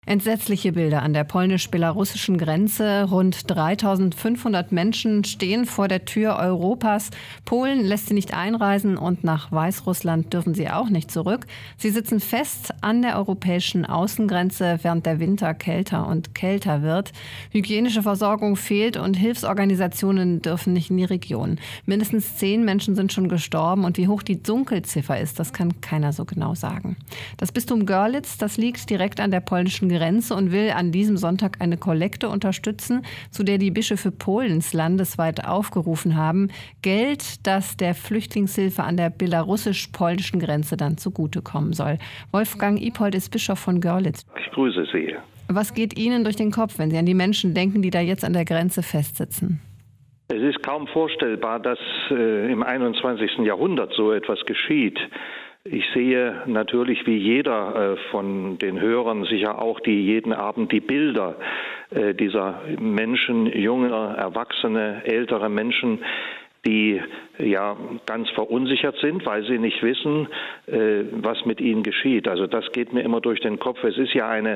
Entsetzliche Bilder an der polnisch-belarussischen Grenze. Rund 3.500 Menschen stehen vor der Tür Europas. Polen lässt sie nicht einreisen und nach Weißrussland dürfen sie auch nicht zurück. Sie sitzen fest an der europäischen Außengrenze, während der Winter kälter und kälter wird. Hygienische Versorgung fehlt und Hilfsorganisationen dürfen nicht in die Region. Mindestens 10 Menschen sind schon gestorben und wie hoch die Dunkelziffer ist, das kann keiner so genau sagen. Das Bistum Görlitz, das liegt direkt an der polnischen Grenze und will an diesem Sonntag eine Kollekte unterstützen, zu der die Bischöfe Polens landesweit aufgerufen haben. Geld, das der Flüchtlingshilfe an der belarussisch-polnischen Grenze dann zugutekommen soll. Wolfgang Ippold ist Bischof von Görlitz. Ich grüße Sie. Was geht Ihnen durch den Kopf, wenn Sie an die Menschen denken, die da jetzt an der Grenze festsitzen? Es ist kaum vorstellbar, dass im 21. Jahrhundert so etwas geschieht. Ich sehe natürlich wie jeder von den Hörern sicher auch jeden Abend die Bilder dieser Menschen, junge, erwachsene, ältere Menschen, die ja ganz verunsichert sind, weil sie nicht wissen, was mit ihnen geschieht. Also das geht mir immer durch den Kopf. Es ist ja eine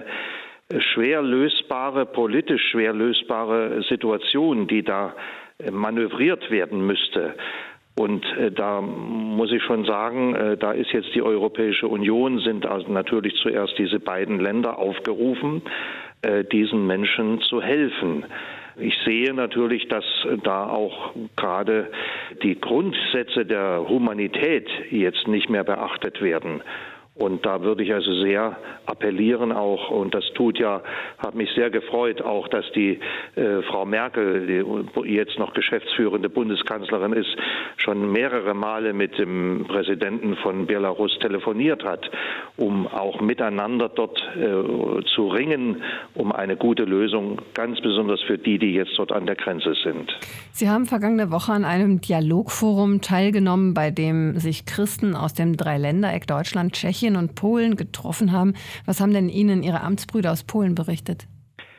politisch schwer lösbare Situation, die da manövriert werden müsste. Und da muss ich schon sagen, da ist jetzt die Europäische Union, sind also natürlich zuerst diese beiden Länder aufgerufen, diesen Menschen zu helfen. Ich sehe natürlich, dass da auch gerade die Grundsätze der Humanität jetzt nicht mehr beachtet werden. Und da würde ich also sehr appellieren auch, und das hat mich sehr gefreut, auch, dass die Frau Merkel, die jetzt noch geschäftsführende Bundeskanzlerin ist, schon mehrere Male mit dem Präsidenten von Belarus telefoniert hat, um auch miteinander dort zu ringen, um eine gute Lösung, ganz besonders für die jetzt dort an der Grenze sind. Sie haben vergangene Woche an einem Dialogforum teilgenommen, bei dem sich Christen aus dem Dreiländereck Deutschland, Tschechien und Polen getroffen haben. Was haben denn Ihnen Ihre Amtsbrüder aus Polen berichtet?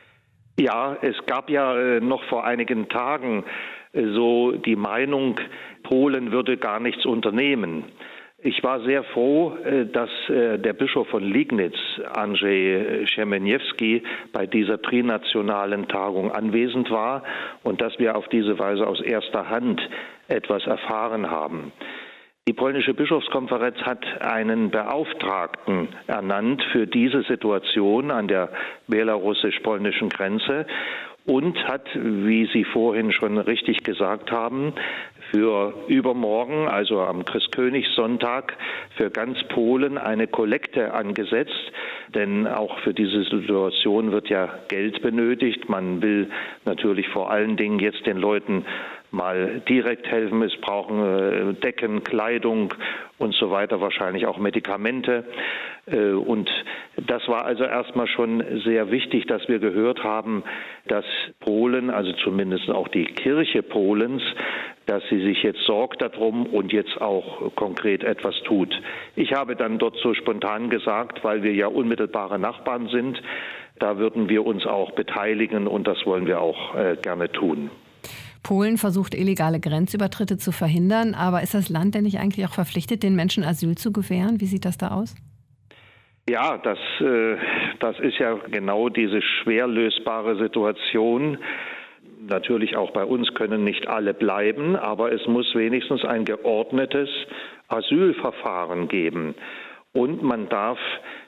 Ja, es gab ja noch vor einigen Tagen so die Meinung, Polen würde gar nichts unternehmen. Ich war sehr froh, dass der Bischof von Liegnitz, Andrzej Szemeniewski, bei dieser trinationalen Tagung anwesend war und dass wir auf diese Weise aus erster Hand etwas erfahren haben. Die polnische Bischofskonferenz hat einen Beauftragten ernannt für diese Situation an der belarussisch-polnischen Grenze und hat, wie Sie vorhin schon richtig gesagt haben, für übermorgen, also am Christkönigssonntag, für ganz Polen eine Kollekte angesetzt. Denn auch für diese Situation wird ja Geld benötigt. Man will natürlich vor allen Dingen jetzt den Leuten mal direkt helfen. Es brauchen Decken, Kleidung und so weiter, wahrscheinlich auch Medikamente. Und das war also erstmal schon sehr wichtig, dass wir gehört haben, dass Polen, also zumindest auch die Kirche Polens, dass sie sich jetzt sorgt darum und jetzt auch konkret etwas tut. Ich habe dann dort so spontan gesagt, weil wir ja unmittelbare Nachbarn sind, da würden wir uns auch beteiligen und das wollen wir auch gerne tun. Polen versucht, illegale Grenzübertritte zu verhindern, aber ist das Land denn nicht eigentlich auch verpflichtet, den Menschen Asyl zu gewähren? Wie sieht das da aus? Ja, das ist ja genau diese schwer lösbare Situation. Natürlich auch bei uns können nicht alle bleiben, aber es muss wenigstens ein geordnetes Asylverfahren geben. Und man darf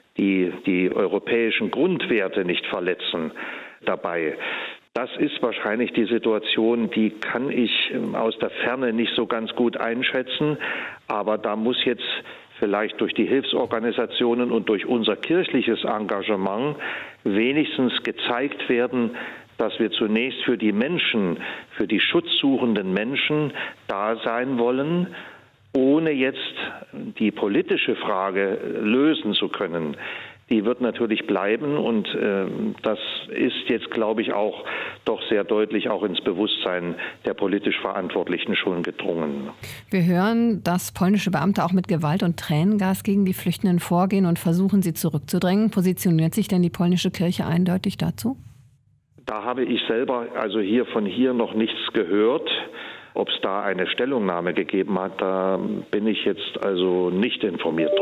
die europäischen Grundwerte nicht verletzen dabei. Das ist wahrscheinlich die Situation, die kann ich aus der Ferne nicht so ganz gut einschätzen. Aber da muss jetzt vielleicht durch die Hilfsorganisationen und durch unser kirchliches Engagement wenigstens gezeigt werden, dass wir zunächst für die Menschen, für die schutzsuchenden Menschen da sein wollen, ohne jetzt die politische Frage lösen zu können. Die wird natürlich bleiben und das ist jetzt, glaube ich, auch doch sehr deutlich auch ins Bewusstsein der politisch Verantwortlichen schon gedrungen. Wir hören, dass polnische Beamte auch mit Gewalt und Tränengas gegen die Flüchtenden vorgehen und versuchen, sie zurückzudrängen. Positioniert sich denn die polnische Kirche eindeutig dazu? Da habe ich selber also von hier noch nichts gehört. Ob es da eine Stellungnahme gegeben hat, da bin ich jetzt also nicht informiert drüber.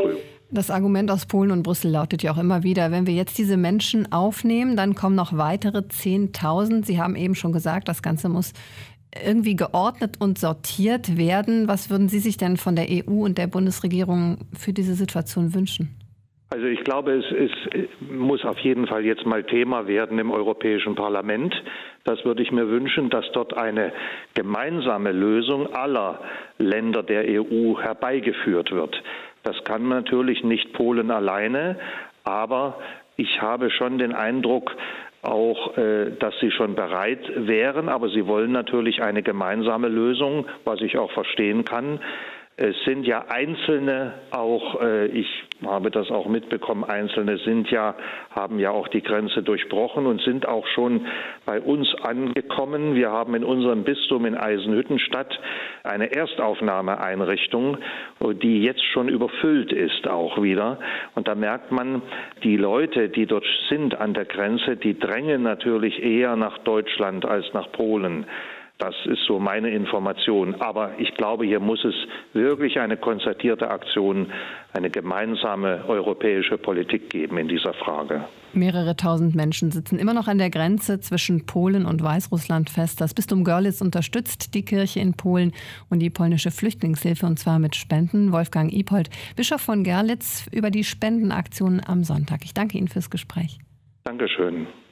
Das Argument aus Polen und Brüssel lautet ja auch immer wieder, wenn wir jetzt diese Menschen aufnehmen, dann kommen noch weitere 10.000. Sie haben eben schon gesagt, das Ganze muss irgendwie geordnet und sortiert werden. Was würden Sie sich denn von der EU und der Bundesregierung für diese Situation wünschen? Also ich glaube, es muss auf jeden Fall jetzt mal Thema werden im Europäischen Parlament. Das würde ich mir wünschen, dass dort eine gemeinsame Lösung aller Länder der EU herbeigeführt wird. Das kann natürlich nicht Polen alleine, aber ich habe schon den Eindruck, auch, dass sie schon bereit wären, aber sie wollen natürlich eine gemeinsame Lösung, was ich auch verstehen kann. Es sind ja Einzelne auch, ich habe das auch mitbekommen, Einzelne haben ja auch die Grenze durchbrochen und sind auch schon bei uns angekommen. Wir haben in unserem Bistum in Eisenhüttenstadt eine Erstaufnahmeeinrichtung, die jetzt schon überfüllt ist auch wieder. Und da merkt man, die Leute, die dort sind an der Grenze, die drängen natürlich eher nach Deutschland als nach Polen. Das ist so meine Information. Aber ich glaube, hier muss es wirklich eine konzertierte Aktion, eine gemeinsame europäische Politik geben in dieser Frage. Mehrere tausend Menschen sitzen immer noch an der Grenze zwischen Polen und Weißrussland fest. Das Bistum Görlitz unterstützt die Kirche in Polen und die polnische Flüchtlingshilfe, und zwar mit Spenden. Wolfgang Ippold, Bischof von Görlitz, über die Spendenaktion am Sonntag. Ich danke Ihnen fürs Gespräch. Dankeschön.